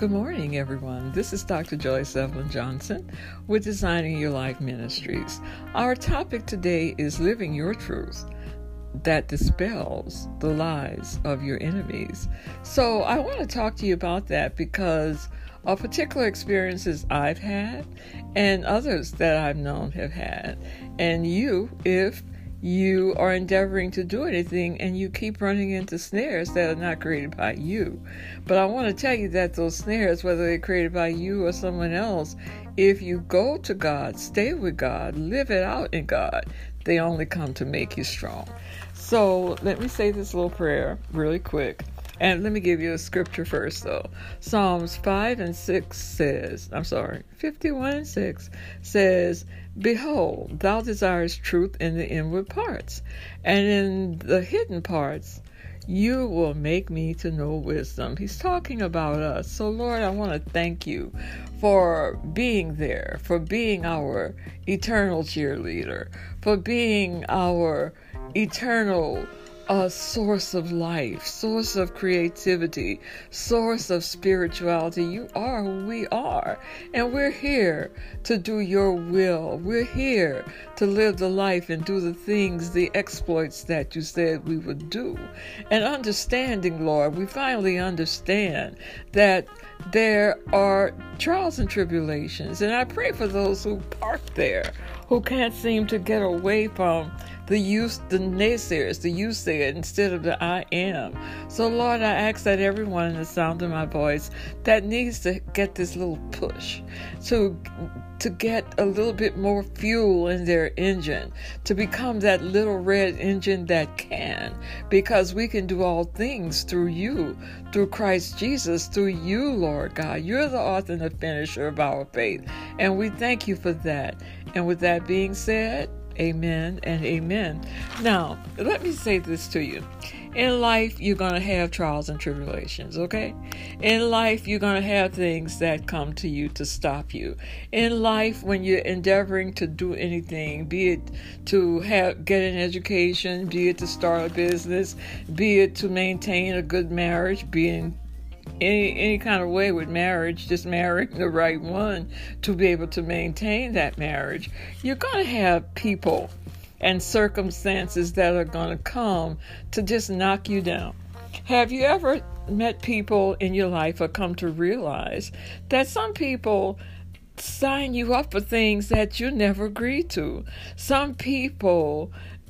Good morning, everyone. This is Dr. Joyce Evelyn Johnson with Designing Your Life Ministries. Our topic today is living your truth that dispels the lies of your enemies. So I want to talk to you about that because of particular experiences I've had and others that I've known have had. And if you are endeavoring to do anything and you keep running into snares that are not created by you. But I want to tell you that those snares, whether they're created by you or someone else, if you go to God, stay with God, live it out in God, they only come to make you strong. So let me say this little prayer really quick. And let me give you a scripture first, though. Psalms 51 and 6 says, Behold, thou desirest truth in the inward parts, and in the hidden parts you will make me to know wisdom. He's talking about us. So, Lord, I want to thank you for being there, for being our eternal cheerleader, for being our eternal source of life, source of creativity, source of spirituality. You are who we are, and we're here to do your will. We're here to live the life and do the things, the exploits that you said we would do. And understanding, Lord, we finally understand that there are trials and tribulations, and I pray for those who park there, who can't seem to get away from the naysayers, the you said instead of the I am. So, Lord, I ask that everyone in the sound of my voice that needs to get this little push to get a little bit more fuel in their engine, to become that little red engine that can, because we can do all things through you, through Christ Jesus, through you, Lord God. You're the author and the finisher of our faith, and we thank you for that. And with that being said, amen and amen. Now, let me say this to you. In life, you're going to have trials and tribulations, okay? In life, you're going to have things that come to you to stop you. In life, when you're endeavoring to do anything, be it to get an education, be it to start a business, be it to maintain a good marriage, be in any kind of way with marriage, just marrying the right one to be able to maintain that marriage, you're going to have people and circumstances that are going to come to just knock you down. Have you ever met people in your life or come to realize that some people sign you up for things that you never agreed to? Some people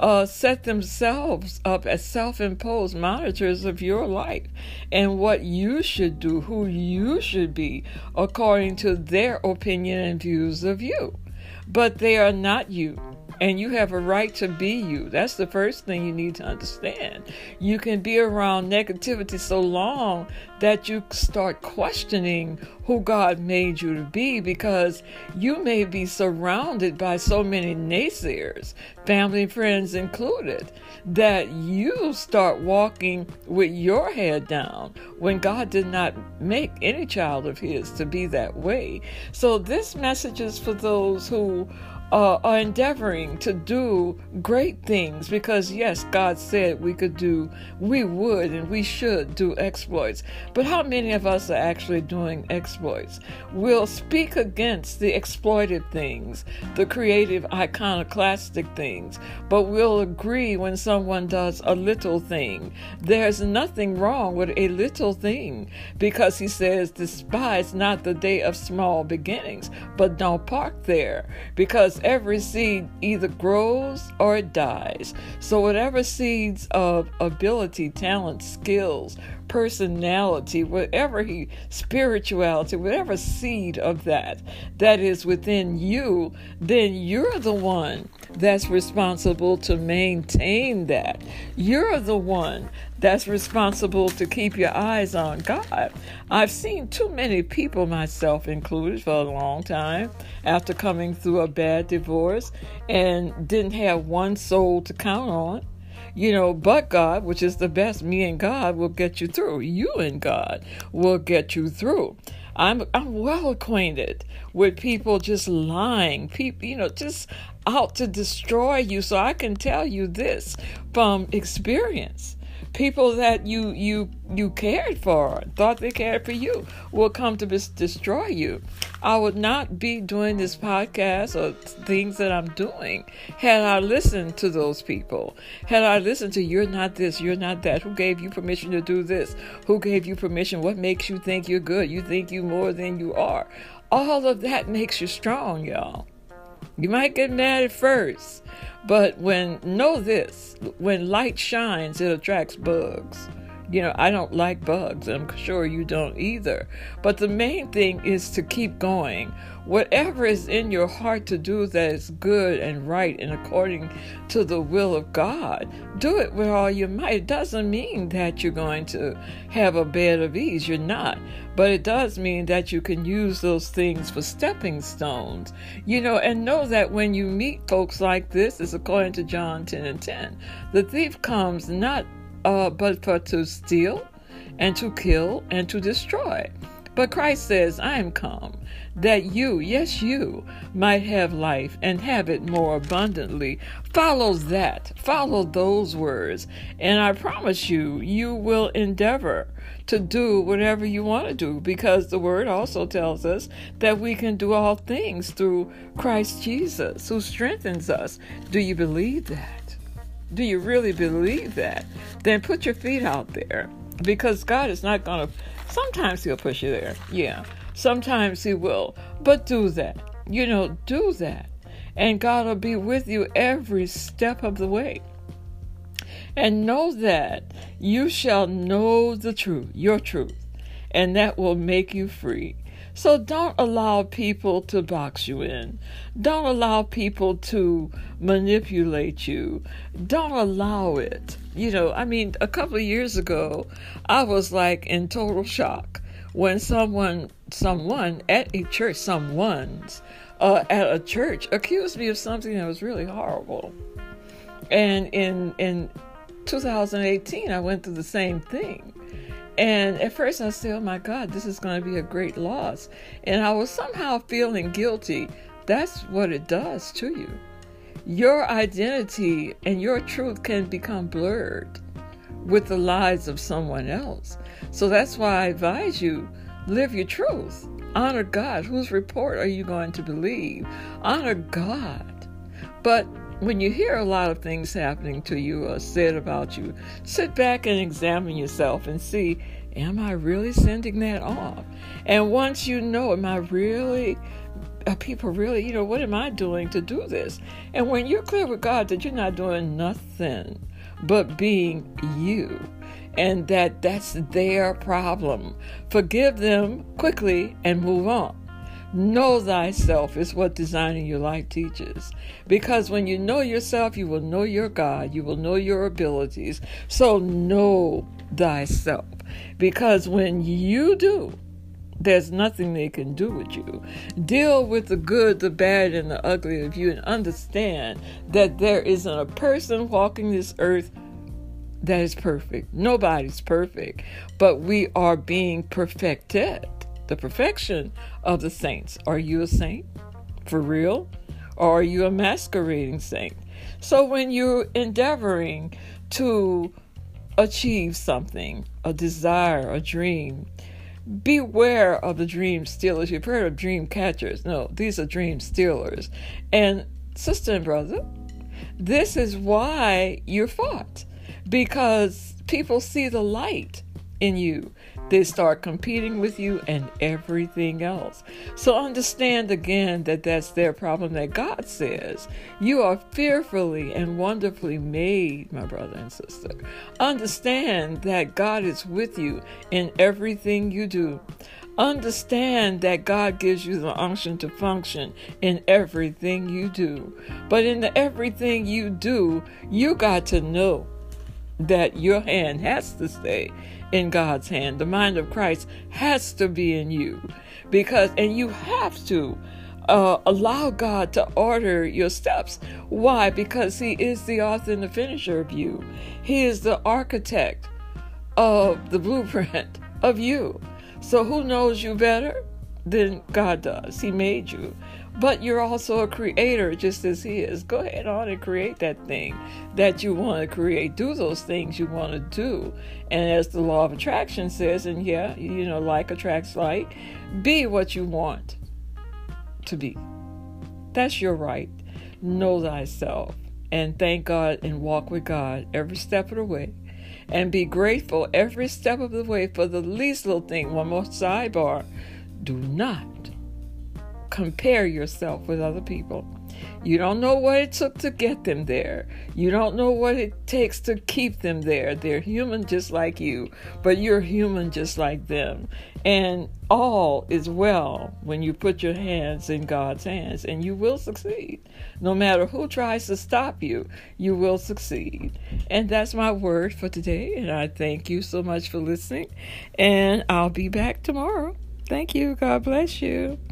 set themselves up as self-imposed monitors of your life and what you should do, who you should be, according to their opinion and views of you. But they are not you, and you have a right to be you. That's the first thing you need to understand. You can be around negativity so long that you start questioning who God made you to be, because you may be surrounded by so many naysayers, family and friends included, that you start walking with your head down when God did not make any child of his to be that way. So this message is for those who are endeavoring to do great things, because yes, God said we would and we should do exploits. But how many of us are actually doing exploits? We'll speak against the exploitive things, the creative iconoclastic things, but we'll agree when someone does a little thing. There's nothing wrong with a little thing, because he says, despise not the day of small beginnings, but don't park there, because every seed either grows or it dies. So whatever seeds of ability, talent, skills, personality, spirituality, whatever seed of that is within you, then you're the one that's responsible to maintain that. You're the one that's responsible to keep your eyes on God. I've seen too many people, myself included, for a long time, after coming through a bad divorce and didn't have one soul to count on. But God, which is the best, me and God will get you through. You and God will get you through. I'm well acquainted with people just lying, people, just out to destroy you. So I can tell you this from experience. People that you cared for, thought they cared for you, will come to destroy you. I would not be doing this podcast or things that I'm doing had I listened to those people. Had I listened to, you're not this, you're not that. Who gave you permission to do this? Who gave you permission? What makes you think you're good? You think you more than you are. All of that makes you strong, y'all. You might get mad at first, but know this, when light shines, it attracts bugs. I don't like bugs. I'm sure you don't either. But the main thing is to keep going. Whatever is in your heart to do that is good and right and according to the will of God, do it with all your might. It doesn't mean that you're going to have a bed of ease. You're not. But it does mean that you can use those things for stepping stones. And know that when you meet folks like this, it's according to John 10:10. The thief comes not but for to steal and to kill and to destroy. But Christ says, I am come that you, yes you, might have life and have it more abundantly. Follow that. Follow those words. And I promise you, you will endeavor to do whatever you want to do, because the word also tells us that we can do all things through Christ Jesus, who strengthens us. Do you believe that? Do you really believe that? Then put your feet out there, because God is not going to, sometimes he'll push you there. Yeah, sometimes he will. But do that. Do that. And God will be with you every step of the way. And know that you shall know the truth, your truth, and that will make you free. So don't allow people to box you in. Don't allow people to manipulate you. Don't allow it. A couple of years ago, I was like in total shock when someone at a church, at a church accused me of something that was really horrible. And in 2018, I went through the same thing. And at first I said, oh my God, this is going to be a great loss. And I was somehow feeling guilty. That's what it does to you. Your identity and your truth can become blurred with the lies of someone else. So that's why I advise you, live your truth. Honor God. Whose report are you going to believe? Honor God. But when you hear a lot of things happening to you or said about you, sit back and examine yourself and see, am I really sending that off? And once you know, are people really, what am I doing to do this? And when you're clear with God that you're not doing nothing but being you, and that's their problem, forgive them quickly and move on. Know thyself is what Designing Your Life teaches. Because when you know yourself, you will know your God. You will know your abilities. So know thyself. Because when you do, there's nothing they can do with you. Deal with the good, the bad, and the ugly of you, and understand that there isn't a person walking this earth that is perfect. Nobody's perfect. But we are being perfected. The perfection of the saints. Are you a saint? For real? Or are you a masquerading saint? So when you're endeavoring to achieve something, a desire, a dream, beware of the dream stealers. You've heard of dream catchers. No, these are dream stealers. And sister and brother, this is why you're fought. Because people see the light in you. They start competing with you and everything else. So understand again that that's their problem, that God says you are fearfully and wonderfully made, my brother and sister. Understand that God is with you in everything you do. Understand that God gives you the unction to function in everything you do. But in the everything you do, you got to know that your hand has to stay in God's hand. The mind of Christ has to be in you, and you have to allow God to order your steps. Why? Because He is the author and the finisher of you. He is the architect of the blueprint of you. So who knows you better than God does? He made you. But you're also a creator just as he is. Go ahead on and create that thing that you want to create. Do those things you want to do. And as the law of attraction says, and yeah, like attracts like, be what you want to be. That's your right. Know thyself and thank God and walk with God every step of the way. And be grateful every step of the way for the least little thing. One more sidebar. Do not compare yourself with other people. You don't know what it took to get them there. You don't know what it takes to keep them there. They're human just like you, but you're human just like them. And all is well when you put your hands in God's hands, and you will succeed. No matter who tries to stop you, you will succeed. And that's my word for today, and I thank you so much for listening, and I'll be back tomorrow. Thank you. God bless you.